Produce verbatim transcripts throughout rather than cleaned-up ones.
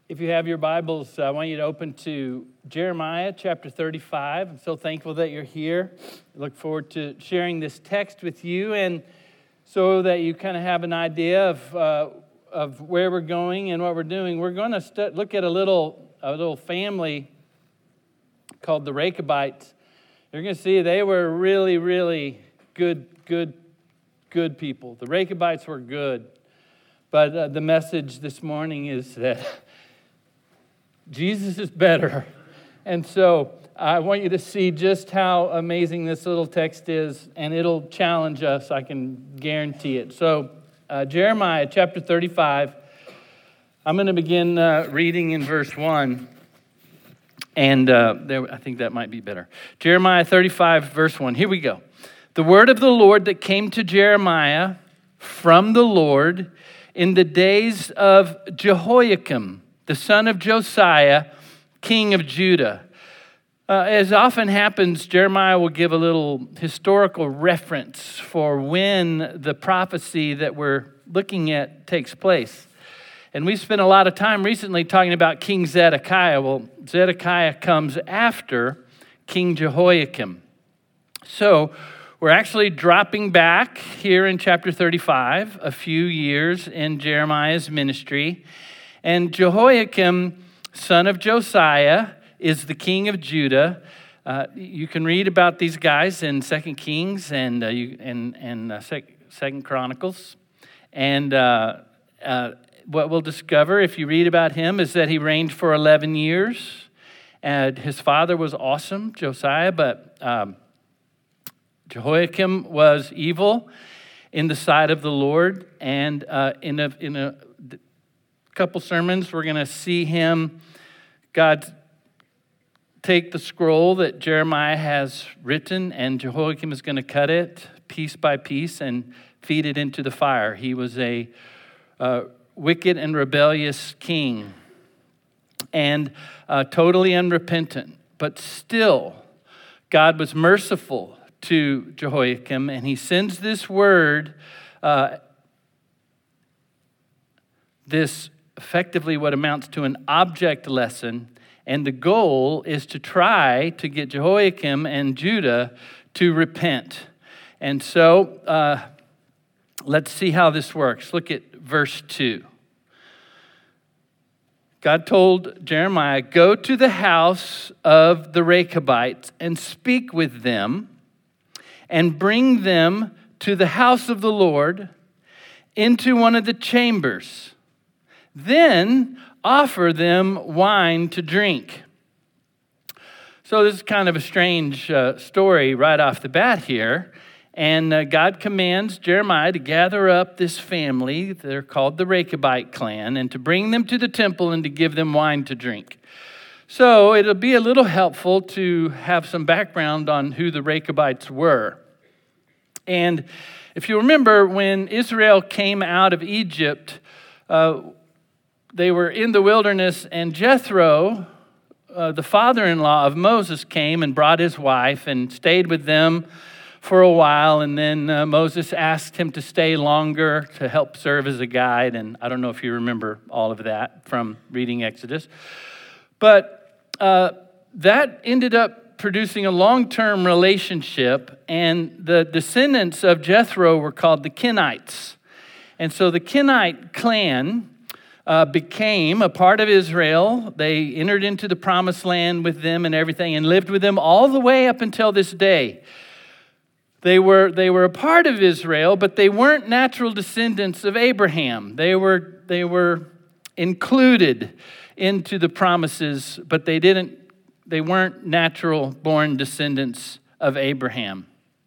If you have your Bibles, I want you to open to Jeremiah chapter thirty-five. I'm so thankful that you're here. I look forward to sharing this text with you, and so that you kind of have an idea of uh, of where we're going and what we're doing. We're going to st- look at a little a little family called the Rechabites. You're going to see they were really, really good, good, good people. The Rechabites were good, but uh, the message this morning is that Jesus is better. And so I want you to see just how amazing this little text is, and it'll challenge us, I can guarantee it. So uh, Jeremiah chapter thirty-five, I'm going to begin uh, reading in verse one. And uh, there, I think that might be better. Jeremiah thirty-five, verse one. Here we go. The word of the Lord that came to Jeremiah from the Lord in the days of Jehoiakim, the son of Josiah, king of Judah. Uh, as often happens, Jeremiah will give a little historical reference for when the prophecy that we're looking at takes place. And we spent a lot of time recently talking about King Zedekiah. Well, Zedekiah comes after King Jehoiakim. So we're actually dropping back here in chapter thirty-five, a few years in Jeremiah's ministry. And Jehoiakim, son of Josiah, is the king of Judah. Uh, you can read about these guys in Second Kings and uh, you, and, and uh, Second Chronicles. And uh, uh, what we'll discover if you read about him is that he reigned for eleven years. And his father was awesome, Josiah, but um, Jehoiakim was evil in the sight of the Lord. And uh, in a in a couple sermons, we're going to see him, God, take the scroll that Jeremiah has written, and Jehoiakim is going to cut it piece by piece and feed it into the fire. He was a uh, wicked and rebellious king and uh, totally unrepentant. But still, God was merciful to Jehoiakim, and he sends this word, uh, this effectively what amounts to an object lesson, and the goal is to try to get Jehoiakim and Judah to repent. And so uh, let's see how this works. Look at verse two. God told Jeremiah, "Go to the house of the Rechabites and speak with them, and bring them to the house of the Lord into one of the chambers. Then offer them wine to drink." So this is kind of a strange uh, story right off the bat here. And uh, God commands Jeremiah to gather up this family, they're called the Rechabite clan, and to bring them to the temple and to give them wine to drink. So it'll be a little helpful to have some background on who the Rechabites were. And if you remember, when Israel came out of Egypt, uh, they were in the wilderness, and Jethro, uh, the father-in-law of Moses, came and brought his wife and stayed with them for a while. And then uh, Moses asked him to stay longer to help serve as a guide. And I don't know if you remember all of that from reading Exodus. But uh, that ended up producing a long-term relationship, and the descendants of Jethro were called the Kenites. And so the Kenite clan Uh, became a part of Israel. They entered into the promised land with them and everything and lived with them all the way up until this day. They were they were a part of Israel, but they weren't natural descendants of Abraham. They were they were included into the promises, but they didn't they weren't natural born descendants of Abraham.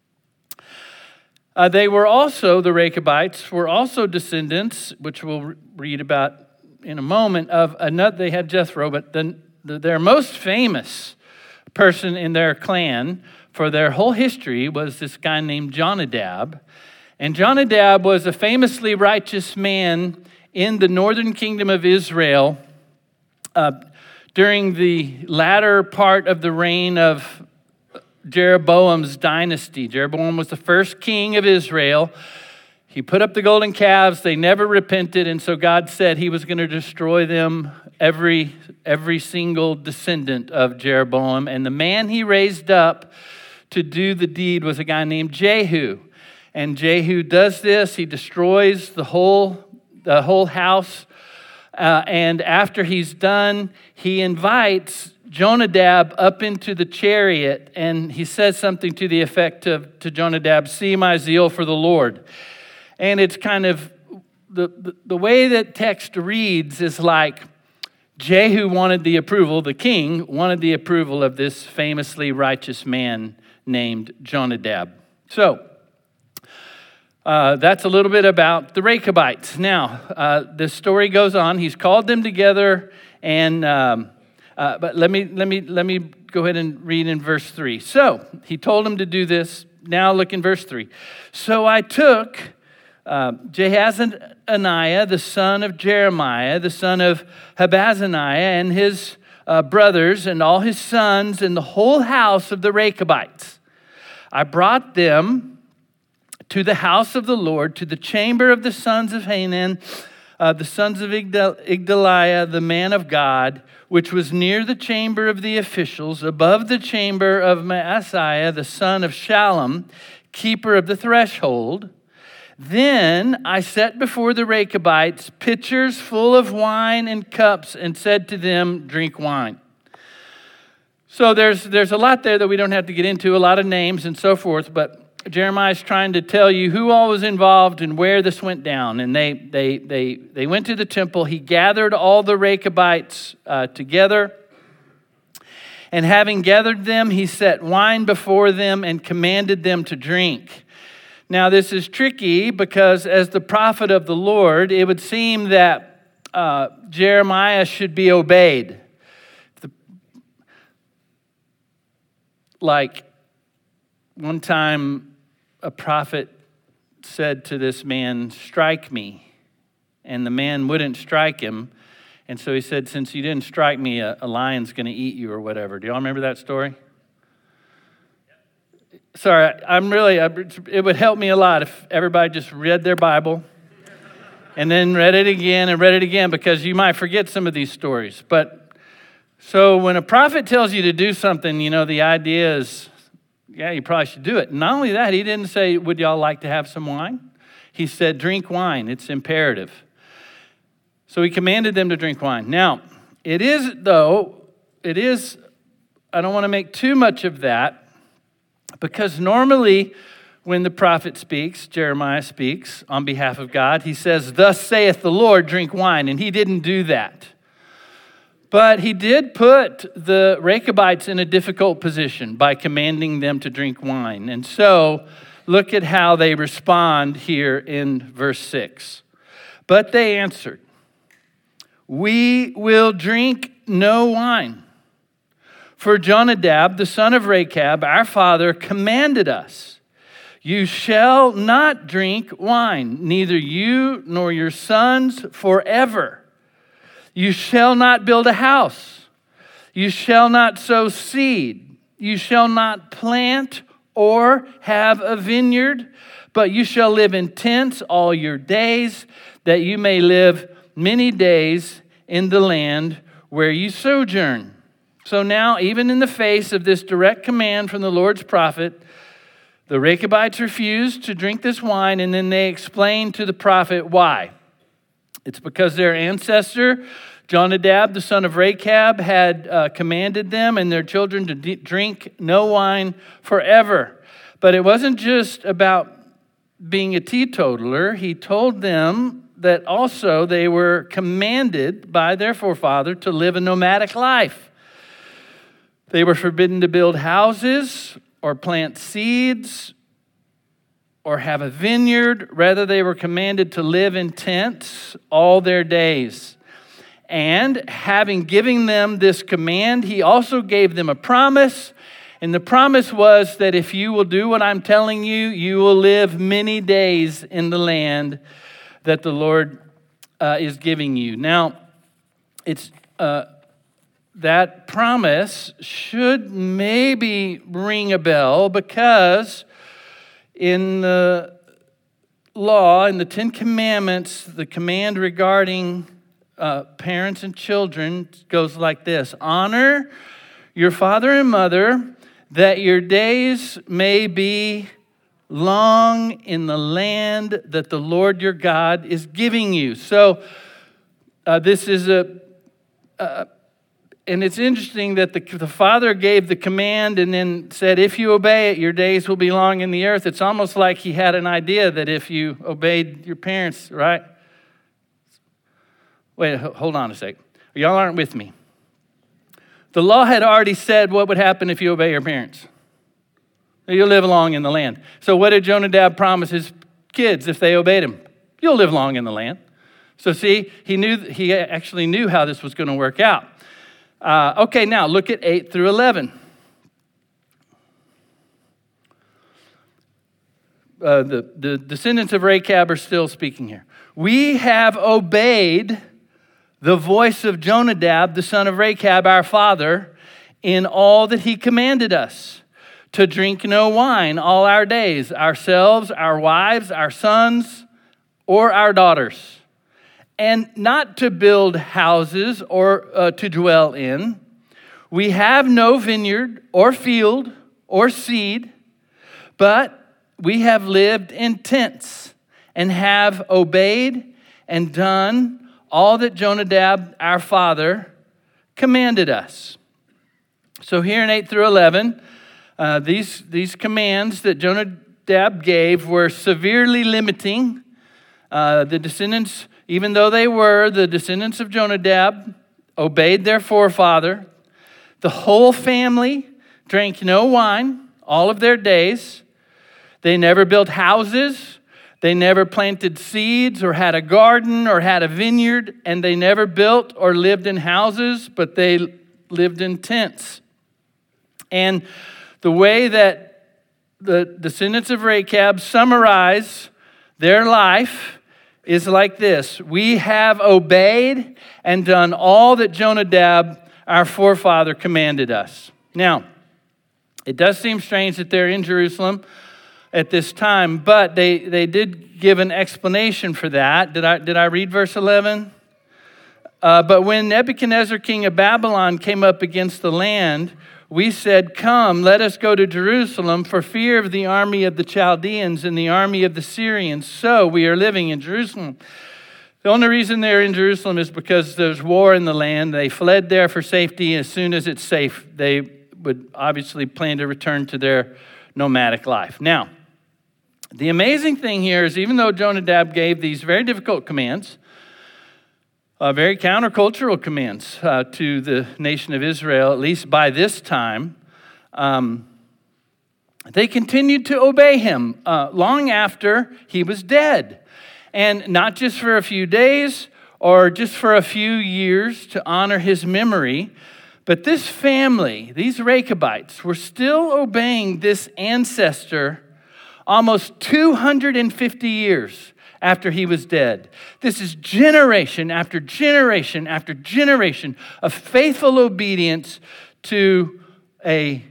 Uh, they were also, the Rechabites were also descendants, which we'll read about in a moment, of another. They had Jethro, but the, the, their most famous person in their clan for their whole history was this guy named Jonadab. And Jonadab was a famously righteous man in the northern kingdom of Israel uh, during the latter part of the reign of Jeroboam's dynasty. Jeroboam was the first king of Israel. He put up the golden calves. They never repented, and so God said he was going to destroy them every, every single descendant of Jeroboam. And the man he raised up to do the deed was a guy named Jehu. And Jehu does this. He destroys the whole, the whole house. Uh, and after he's done, he invites Jonadab up into the chariot, and he says something to the effect of, to Jonadab, "See my zeal for the Lord." And it's kind of, the, the, the way that text reads is like Jehu wanted the approval, the king wanted the approval of this famously righteous man named Jonadab. So, Uh, that's a little bit about the Rechabites. Now, uh, the story goes on. He's called them together, and um, uh, but let me let me let me go ahead and read in verse three. So he told them to do this. Now look in verse three. So I took uh, Jehazaniah, the son of Jeremiah, the son of Habazaniah, and his uh, brothers, and all his sons, and the whole house of the Rechabites. I brought them to the house of the Lord, to the chamber of the sons of Hanan, uh, the sons of Igdaliah, the man of God, which was near the chamber of the officials, above the chamber of Maaseiah, the son of Shallum, keeper of the threshold. Then I set before the Rechabites pitchers full of wine and cups, and said to them, "Drink wine." So there's there's a lot there that we don't have to get into, a lot of names and so forth, but Jeremiah is trying to tell you who all was involved and where this went down. And they they they they went to the temple. He gathered all the Rechabites uh, together. And having gathered them, he set wine before them and commanded them to drink. Now this is tricky because as the prophet of the Lord, it would seem that uh, Jeremiah should be obeyed. The, like one time, a prophet said to this man, "Strike me." And the man wouldn't strike him. And so he said, "Since you didn't strike me, a, a lion's going to eat you," or whatever. Do y'all remember that story? Sorry, I'm really, it would help me a lot if everybody just read their Bible and then read it again and read it again, because you might forget some of these stories. But so when a prophet tells you to do something, you know, the idea is, yeah, you probably should do it. Not only that, he didn't say, "Would y'all like to have some wine?" He said, "Drink wine." It's imperative. So he commanded them to drink wine. Now, it is, though, it is, I don't want to make too much of that, because normally when the prophet speaks, Jeremiah speaks on behalf of God, he says, "Thus saith the Lord, drink wine." And he didn't do that. But he did put the Rechabites in a difficult position by commanding them to drink wine. And so look at how they respond here in verse six. But they answered, "We will drink no wine. For Jonadab, the son of Rechab, our father, commanded us, 'You shall not drink wine, neither you nor your sons forever. You shall not build a house. You shall not sow seed. You shall not plant or have a vineyard, but you shall live in tents all your days, that you may live many days in the land where you sojourn.'" So now, even in the face of this direct command from the Lord's prophet, the Rechabites refused to drink this wine, and then they explained to the prophet why. It's because their ancestor, Jonadab, the son of Rechab, had uh, commanded them and their children to d- drink no wine forever. But it wasn't just about being a teetotaler. He told them that also they were commanded by their forefather to live a nomadic life. They were forbidden to build houses or plant seeds or have a vineyard. Rather, they were commanded to live in tents all their days. And having given them this command, he also gave them a promise. And the promise was that if you will do what I'm telling you, you will live many days in the land that the Lord uh, is giving you. Now, it's uh, that promise should maybe ring a bell, because in the law, in the Ten Commandments, the command regarding uh, parents and children goes like this. Honor your father and mother, that your days may be long in the land that the Lord your God is giving you. So uh, this is a, uh, and it's interesting that the, the father gave the command and then said, if you obey it, your days will be long in the earth. It's almost like he had an idea that if you obeyed your parents, right? Wait, hold on a sec. Y'all aren't with me. The law had already said what would happen if you obey your parents. You'll live long in the land. So what did Jonadab promise his kids if they obeyed him? You'll live long in the land. So see, he knew he actually knew how this was going to work out. Uh, okay, now look at eight through eleven. Uh, the, the descendants of Rechab are still speaking here. We have obeyed the voice of Jonadab, the son of Rechab, our father, in all that he commanded us, to drink no wine all our days, ourselves, our wives, our sons, or our daughters, and not to build houses or uh, to dwell in. We have no vineyard or field or seed, but we have lived in tents and have obeyed and done all that Jonadab, our father, commanded us. So here in eight through eleven, uh, these, these commands that Jonadab gave were severely limiting. Uh, the descendants, even though they were the descendants of Jonadab, obeyed their forefather. The whole family drank no wine all of their days. They never built houses. They never planted seeds or had a garden or had a vineyard, and they never built or lived in houses, but they lived in tents. And the way that the descendants of Rechab summarize their life is like this. We have obeyed and done all that Jonadab, our forefather, commanded us. Now, it does seem strange that they're in Jerusalem at this time, but they, they did give an explanation for that. Did I, did I read verse eleven? Uh, but when Nebuchadnezzar, king of Babylon, came up against the land, we said, come, let us go to Jerusalem for fear of the army of the Chaldeans and the army of the Syrians. So we are living in Jerusalem. The only reason they're in Jerusalem is because there's war in the land. They fled there for safety. As soon as it's safe, they would obviously plan to return to their nomadic life. Now, the amazing thing here is even though Jonadab gave these very difficult commands, uh, very countercultural commands uh, to the nation of Israel, at least by this time, um, they continued to obey him uh, long after he was dead. And not just for a few days or just for a few years to honor his memory, but this family, these Rechabites, were still obeying this ancestor almost two hundred fifty years after he was dead. This is generation after generation after generation of faithful obedience to a,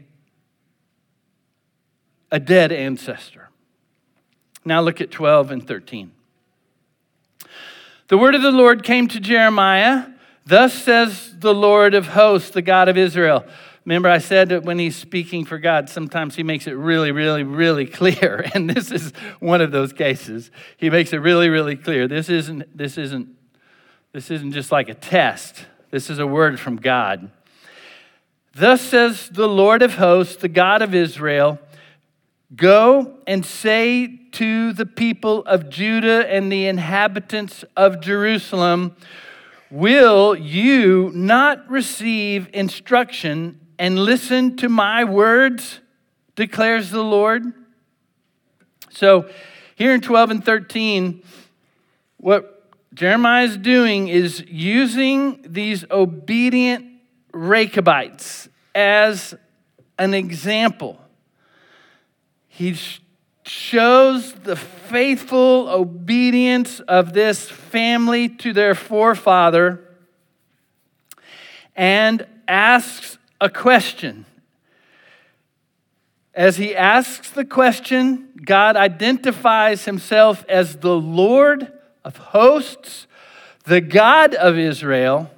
a dead ancestor. Now look at twelve and thirteen. The word of the Lord came to Jeremiah. Thus says the Lord of hosts, the God of Israel. Remember I said that when he's speaking for God, sometimes he makes it really, really, really clear. And this is one of those cases. He makes it really, really clear. This isn't, this isn't, this isn't just like a test. This is a word from God. Thus says the Lord of hosts, the God of Israel, go and say to the people of Judah and the inhabitants of Jerusalem, will you not receive instruction and listen to my words, declares the Lord? So here in twelve and thirteen, what Jeremiah is doing is using these obedient Rechabites as an example. He shows the faithful obedience of this family to their forefather and asks a question. As he asks the question, God identifies himself as the Lord of hosts, the God of Israel,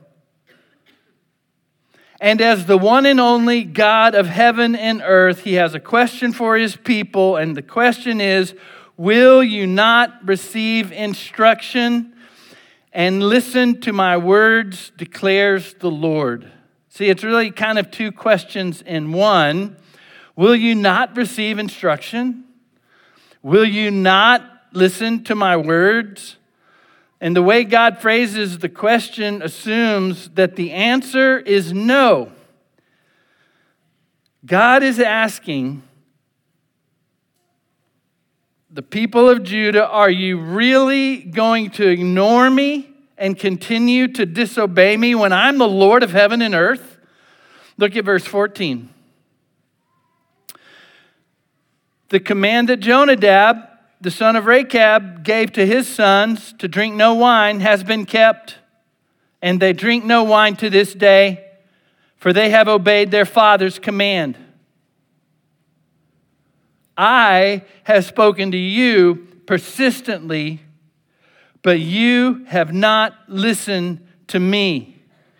and as the one and only God of heaven and earth, he has a question for his people, and the question is, will you not receive instruction and listen to my words, declares the Lord. See, it's really kind of two questions in one. Will you not receive instruction? Will you not listen to my words? And the way God phrases the question assumes that the answer is no. God is asking the people of Judah, are you really going to ignore me and continue to disobey me when I'm the Lord of heaven and earth? Look at verse fourteen. The command that Jonadab, the son of Rechab, gave to his sons to drink no wine has been kept, and they drink no wine to this day, for they have obeyed their father's command. I have spoken to you persistently, but you have not listened to me.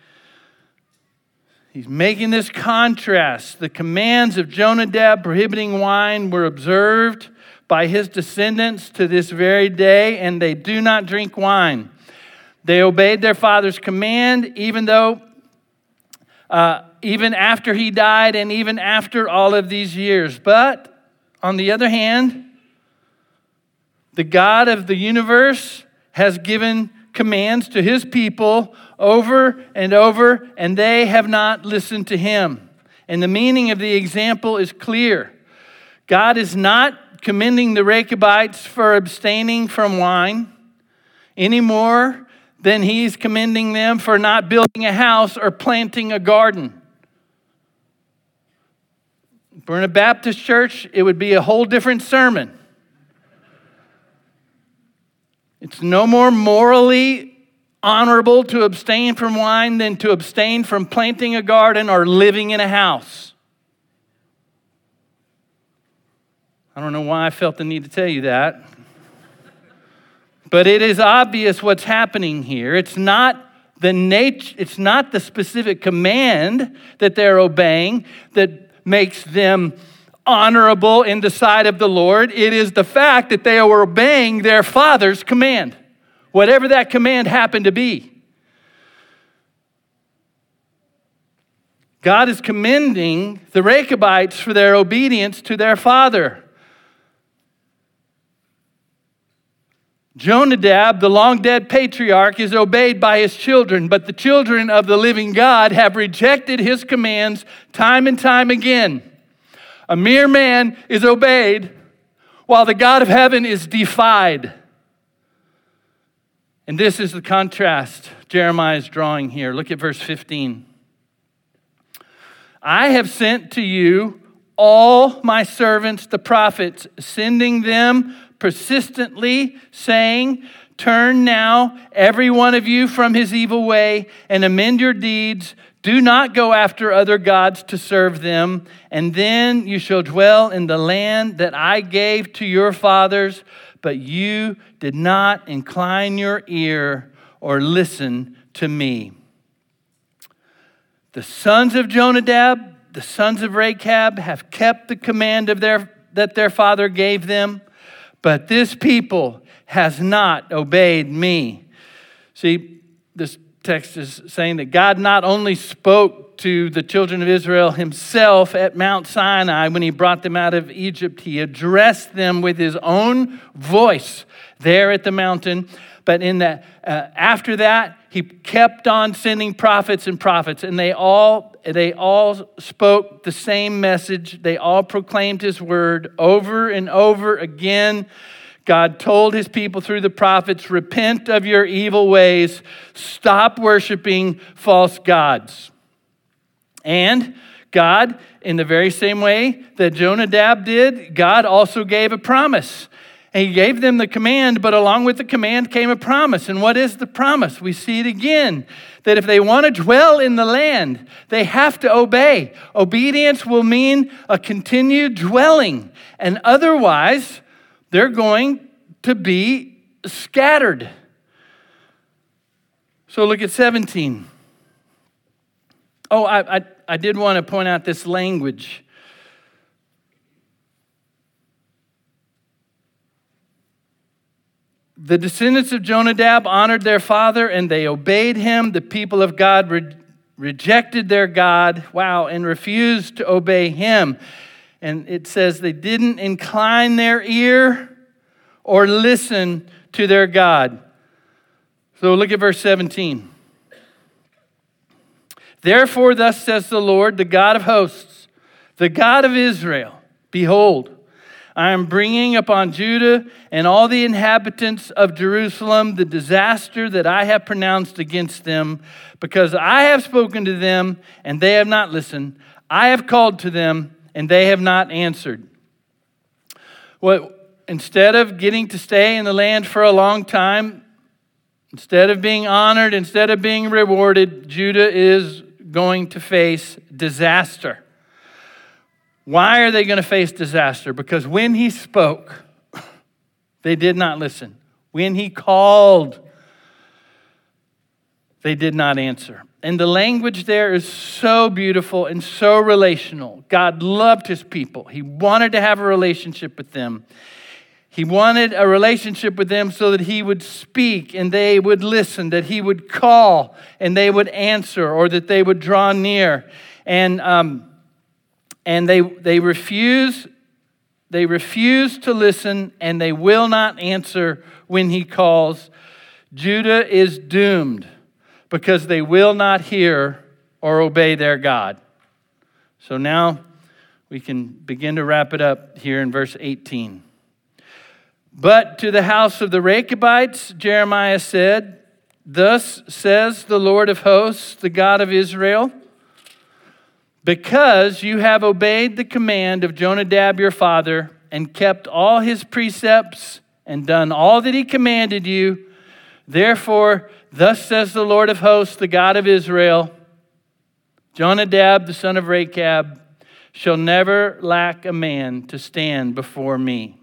He's making this contrast. The commands of Jonadab prohibiting wine were observed by his descendants to this very day, and they do not drink wine. They obeyed their father's command, even though, uh, even after he died, and even after all of these years. But on the other hand, the God of the universe has given commands to his people over and over, and they have not listened to him. And the meaning of the example is clear. God is not commending the Rechabites for abstaining from wine any more than he's commending them for not building a house or planting a garden. If we're in a Baptist church, it would be a whole different sermon. It's no more morally honorable to abstain from wine than to abstain from planting a garden or living in a house. I don't know why I felt the need to tell you that. But it is obvious what's happening here. It's not the nature, it's not the specific command that they're obeying that makes them honorable in the sight of the Lord. It is the fact that they are obeying their father's command, whatever that command happened to be. God is commending the Rechabites for their obedience to their father. Jonadab, the long-dead patriarch, is obeyed by his children, but the children of the living God have rejected his commands time and time again. A mere man is obeyed while the God of heaven is defied. And this is the contrast Jeremiah is drawing here. Look at verse fifteen. I have sent to you all my servants, the prophets, sending them persistently, saying, turn now, every one of you, from his evil way and amend your deeds. Do not go after other gods to serve them, and then you shall dwell in the land that I gave to your fathers, but you did not incline your ear or listen to me. The sons of Jonadab, the sons of Rechab, have kept the command of their that their father gave them, but this people has not obeyed me. See, this text is saying that God not only spoke to the children of Israel himself at Mount Sinai when he brought them out of Egypt, he addressed them with his own voice there at the mountain. But in that, uh, after that, he kept on sending prophets and prophets, and they all they all spoke the same message. They all proclaimed his word over and over again. God told his people through the prophets, repent of your evil ways, stop worshiping false gods. And God, in the very same way that Jonadab did, God also gave a promise. And he gave them the command, but along with the command came a promise. And what is the promise? We see it again, that if they want to dwell in the land, they have to obey. Obedience will mean a continued dwelling, and otherwise, they're going to be scattered. So look at seventeen. Oh, I, I, I did want to point out this language. The descendants of Jonadab honored their father and they obeyed him. The people of God re- rejected their God, wow, and refused to obey him. And it says they didn't incline their ear or listen to their God. So look at verse seventeen. Therefore, thus says the Lord, the God of hosts, the God of Israel, behold, I am bringing upon Judah and all the inhabitants of Jerusalem the disaster that I have pronounced against them, because I have spoken to them and they have not listened. I have called to them and they have not answered. What, instead of getting to stay in the land for a long time, instead of being honored, instead of being rewarded, Judah is going to face disaster. Why are they going to face disaster? Because when he spoke, they did not listen. When he called, they did not answer. And the language there is so beautiful and so relational. God loved his people. He wanted to have a relationship with them. He wanted a relationship with them so that he would speak and they would listen, that he would call and they would answer, or that they would draw near. And um, and they they refuse, they refuse to listen, and they will not answer when he calls. Judah is doomed because they will not hear or obey their God. So now we can begin to wrap it up here in verse eighteen. But to the house of the Rechabites, Jeremiah said, thus says the Lord of hosts, the God of Israel, because you have obeyed the command of Jonadab your father and kept all his precepts and done all that he commanded you, therefore, thus says the Lord of hosts, the God of Israel, Jonadab, the son of Rechab, shall never lack a man to stand before me.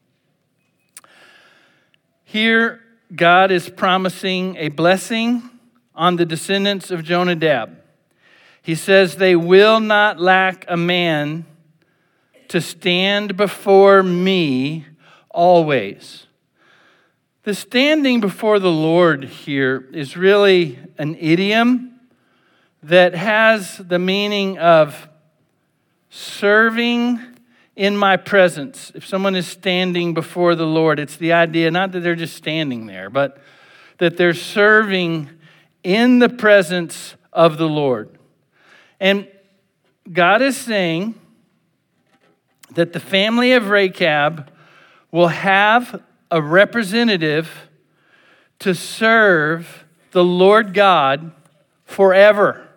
Here, God is promising a blessing on the descendants of Jonadab. He says they will not lack a man to stand before me always. The standing before the Lord here is really an idiom that has the meaning of serving in my presence. If someone is standing before the Lord, it's the idea not that they're just standing there, but that they're serving in the presence of the Lord. And God is saying that the family of Rechab will have a representative to serve the Lord God forever.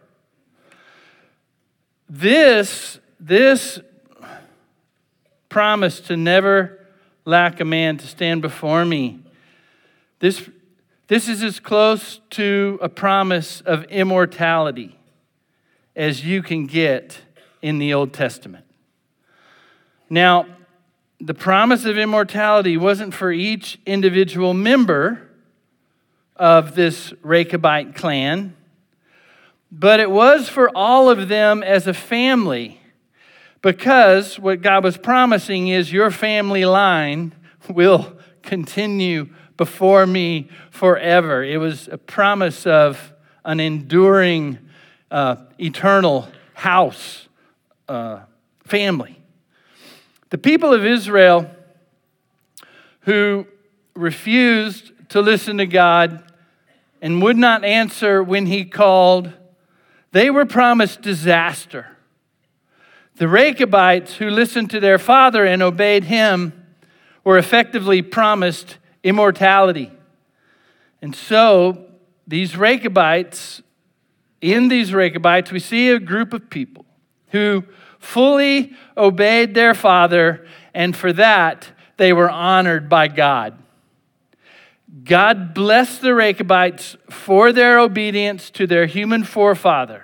This, this promise to never lack a man to stand before me, this, this is as close to a promise of immortality as you can get in the Old Testament. Now, the promise of immortality wasn't for each individual member of this Rechabite clan, but it was for all of them as a family, because what God was promising is your family line will continue before me forever. It was a promise of an enduring, uh, eternal house, uh, family. The people of Israel who refused to listen to God and would not answer when he called, they were promised disaster. The Rechabites who listened to their father and obeyed him were effectively promised immortality. And so these Rechabites, in these Rechabites, we see a group of people who fully obeyed their father, and for that, they were honored by God. God blessed the Rechabites for their obedience to their human forefather.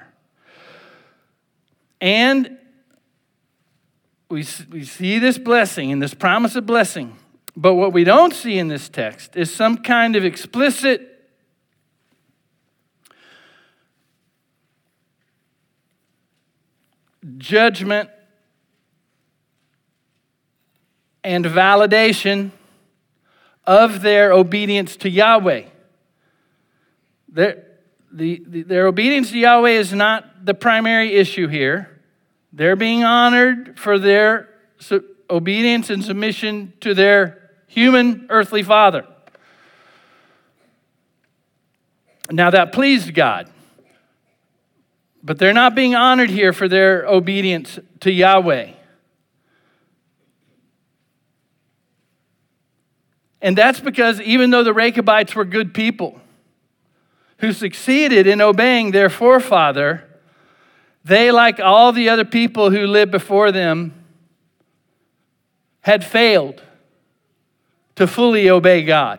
And we, we see this blessing and this promise of blessing. But what we don't see in this text is some kind of explicit judgment, and validation of their obedience to Yahweh. Their, the, the, their obedience to Yahweh is not the primary issue here. They're being honored for their su- obedience and submission to their human earthly father. Now that pleased God. But they're not being honored here for their obedience to Yahweh. And that's because even though the Rechabites were good people who succeeded in obeying their forefather, they, like all the other people who lived before them, had failed to fully obey God.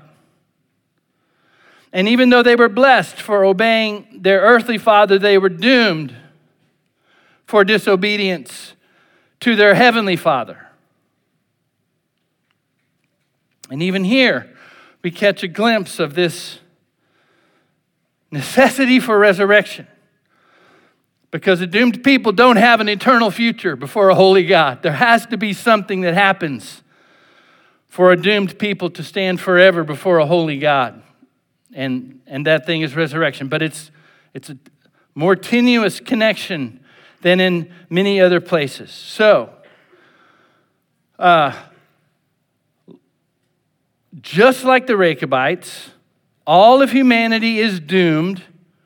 And even though they were blessed for obeying their earthly father, they were doomed for disobedience to their heavenly Father. And even here, we catch a glimpse of this necessity for resurrection. Because the doomed people don't have an eternal future before a holy God. There has to be something that happens for a doomed people to stand forever before a holy God. And, and that thing is resurrection. But it's, it's a more tenuous connection than in many other places. So, uh, just like the Rechabites, all of humanity is doomed.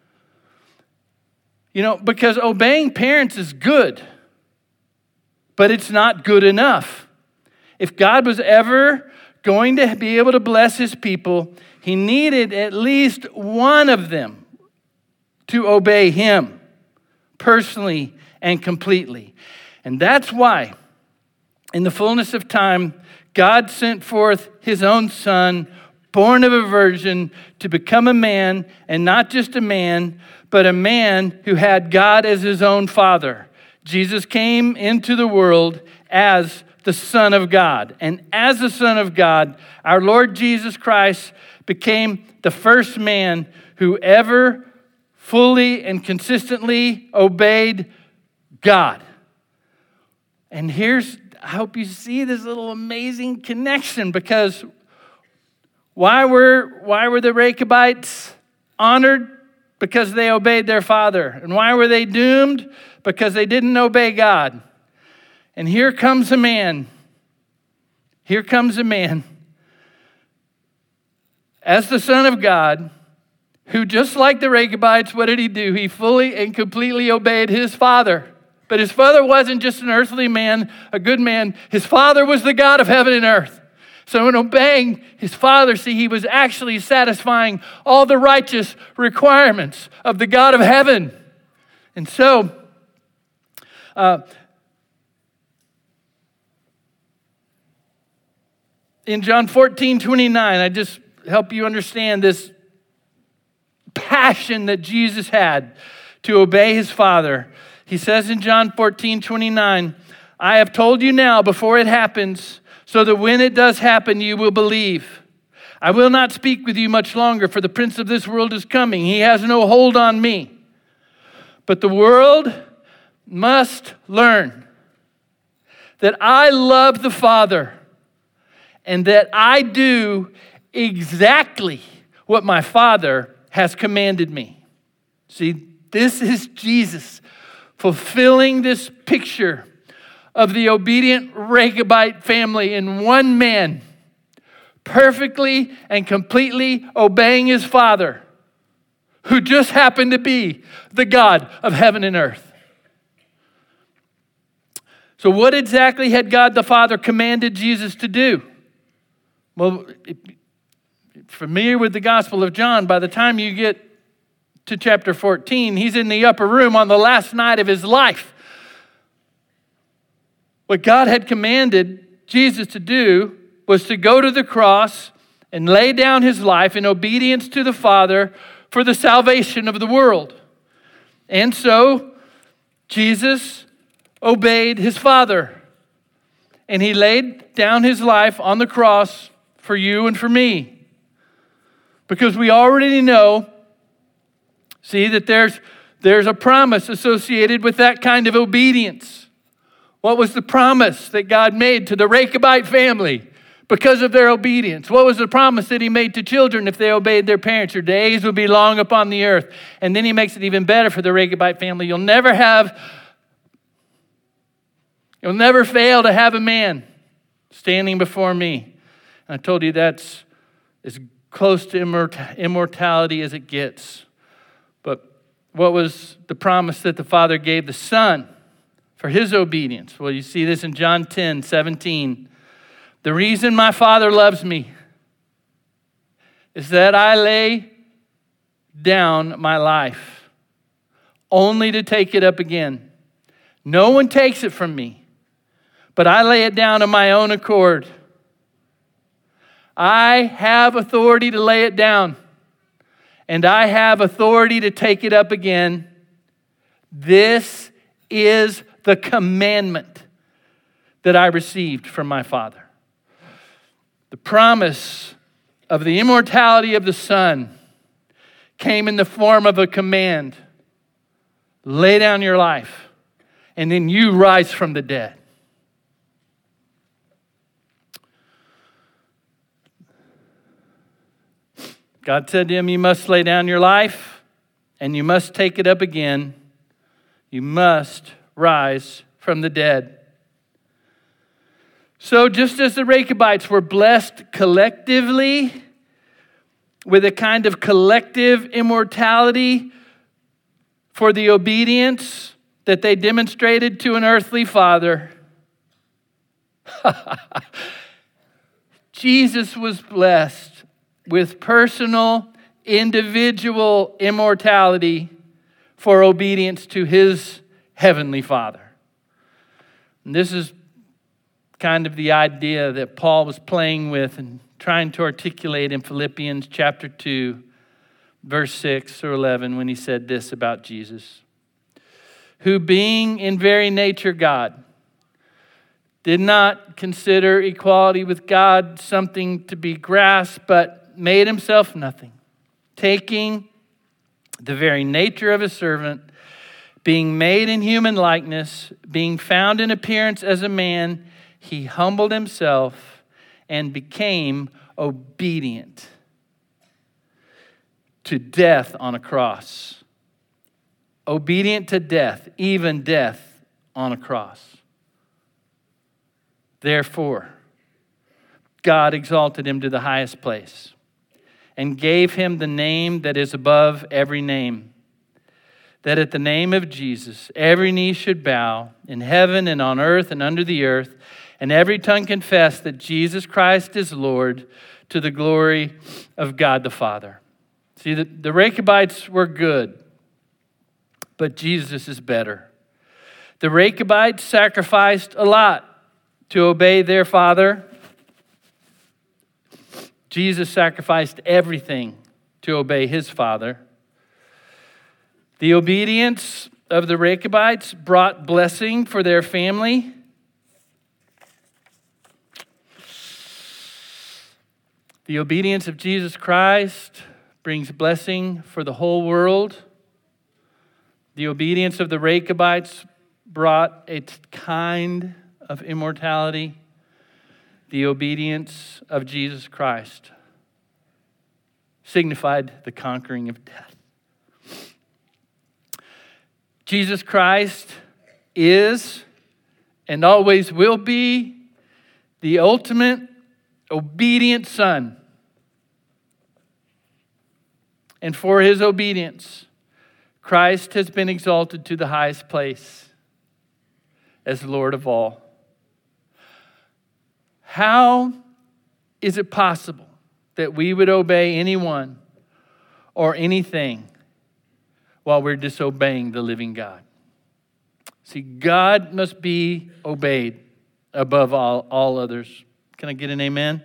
You know, because obeying parents is good, but it's not good enough. If God was ever going to be able to bless his people, he needed at least one of them to obey him personally and completely. And that's why, in the fullness of time, God sent forth his own Son, born of a virgin, to become a man, and not just a man, but a man who had God as his own Father. Jesus came into the world as the Son of God. And as the Son of God, our Lord Jesus Christ became the first man who ever fully and consistently obeyed God. And here's, I hope you see this little amazing connection, because why were, why were the Rechabites honored? Because they obeyed their father. And why were they doomed? Because they didn't obey God. And here comes a man. Here comes a man as the Son of God, who, just like the Rechabites, what did he do? He fully and completely obeyed his father. But his father wasn't just an earthly man, a good man. His father was the God of heaven and earth. So in obeying his father, see, he was actually satisfying all the righteous requirements of the God of heaven. And so, uh, in John fourteen twenty-nine, I just help you understand this passion that Jesus had to obey his Father. He says in John fourteen twenty-nine, I have told you now before it happens, so that when it does happen, you will believe. I will not speak with you much longer, for the prince of this world is coming. He has no hold on me. But the world must learn that I love the Father and that I do exactly what my Father has commanded me. See, this is Jesus fulfilling this picture of the obedient Rechabite family in one man, perfectly and completely obeying his Father, who just happened to be the God of heaven and earth. So what exactly had God the Father commanded Jesus to do? Well, if you're familiar with the Gospel of John, by the time you get to chapter fourteen, he's in the upper room on the last night of his life. What God had commanded Jesus to do was to go to the cross and lay down his life in obedience to the Father for the salvation of the world. And so Jesus obeyed his Father, and he laid down his life on the cross for you and for me. Because we already know, see, that there's, there's a promise associated with that kind of obedience. What was the promise that God made to the Rechabite family because of their obedience? What was the promise that he made to children if they obeyed their parents? Your days would be long upon the earth. And then he makes it even better for the Rechabite family. You'll never have, you'll never fail to have a man standing before me. And I told you that's as close to immort- immortality as it gets. But what was the promise that the Father gave the Son for his obedience? Well, you see this in John ten seventeen. The reason my Father loves me is that I lay down my life only to take it up again. No one takes it from me, but I lay it down of my own accord. I have authority to lay it down, and I have authority to take it up again. This is the commandment that I received from my Father. The promise of the immortality of the Son came in the form of a command. Lay down your life, and then you rise from the dead. God said to him, you must lay down your life, and you must take it up again. You must rise from the dead. So just as the Rechabites were blessed collectively with a kind of collective immortality for the obedience that they demonstrated to an earthly father, Jesus was blessed with personal, individual immortality for obedience to his heavenly Father. And this is kind of the idea that Paul was playing with and trying to articulate in Philippians chapter two, verse six or eleven, when he said this about Jesus, who being in very nature God, did not consider equality with God something to be grasped, but made himself nothing, taking the very nature of a servant, being made in human likeness, being found in appearance as a man, he humbled himself and became obedient to death on a cross. Obedient to death, even death on a cross. Therefore, God exalted him to the highest place and gave him the name that is above every name, that at the name of Jesus every knee should bow in heaven and on earth and under the earth, and every tongue confess that Jesus Christ is Lord, to the glory of God the Father. See, the, the Rechabites were good, but Jesus is better. The Rechabites sacrificed a lot to obey their father. Jesus sacrificed everything to obey his Father. The obedience of the Rechabites brought blessing for their family. The obedience of Jesus Christ brings blessing for the whole world. The obedience of the Rechabites brought a kind of immortality. The obedience of Jesus Christ signified the conquering of death. Jesus Christ is and always will be the ultimate obedient Son. And for his obedience, Christ has been exalted to the highest place as Lord of all. How is it possible that we would obey anyone or anything while we're disobeying the living God? See, God must be obeyed above all, all others. Can I get an amen?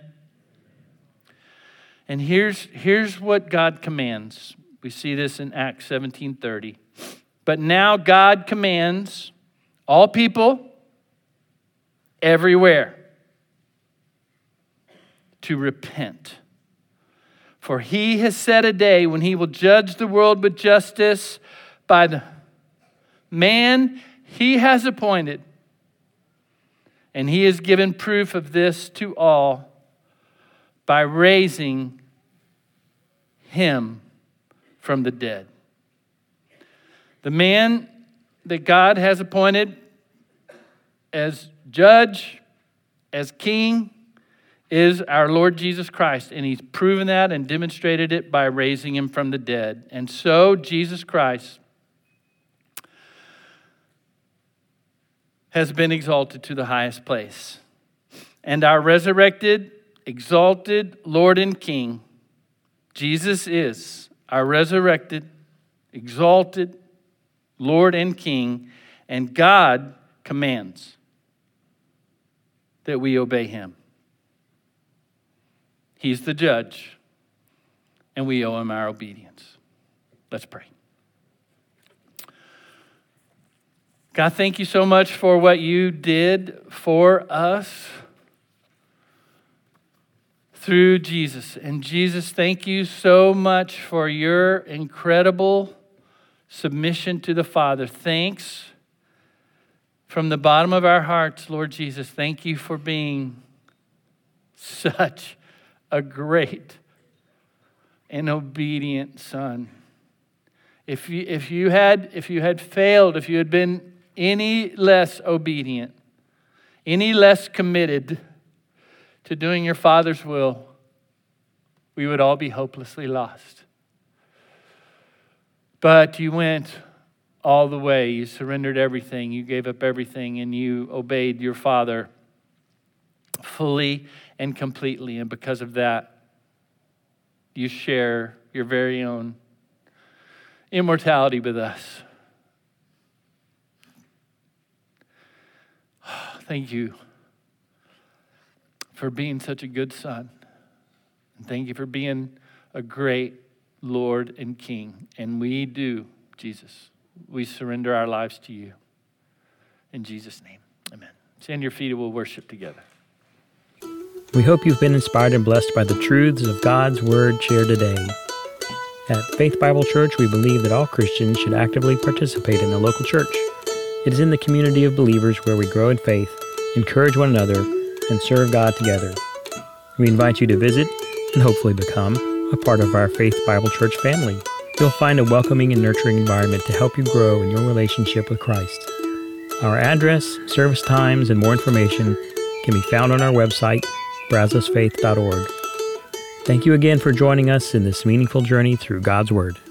And here's, here's what God commands. We see this in Acts seventeen thirty. But now God commands all people everywhere to repent. For he has set a day when he will judge the world with justice by the man he has appointed. And he has given proof of this to all by raising him from the dead. The man that God has appointed as judge, as king, is our Lord Jesus Christ. And he's proven that and demonstrated it by raising him from the dead. And so Jesus Christ has been exalted to the highest place. And our resurrected, exalted Lord and King, Jesus is our resurrected, exalted Lord and King, and God commands that we obey him. He's the judge, and we owe him our obedience. Let's pray. God, thank you so much for what you did for us through Jesus. And Jesus, thank you so much for your incredible submission to the Father. Thanks from the bottom of our hearts, Lord Jesus. Thank you for being such a great and obedient Son. If you, if you had, if you had failed, if you had been any less obedient, any less committed to doing your Father's will, we would all be hopelessly lost. But you went all the way. You surrendered everything. You gave up everything, and you obeyed your Father fully and completely. And because of that, you share your very own immortality with us. Thank you for being such a good Son. And thank you for being a great Lord and King. And we do, Jesus, we surrender our lives to you. In Jesus' name, amen. Stand to your feet and we'll worship together. We hope you've been inspired and blessed by the truths of God's Word shared today. At Faith Bible Church, we believe that all Christians should actively participate in the local church. It is in the community of believers where we grow in faith, encourage one another, and serve God together. We invite you to visit and hopefully become a part of our Faith Bible Church family. You'll find a welcoming and nurturing environment to help you grow in your relationship with Christ. Our address, service times, and more information can be found on our website, brazos faith dot org. Thank you again for joining us in this meaningful journey through God's Word.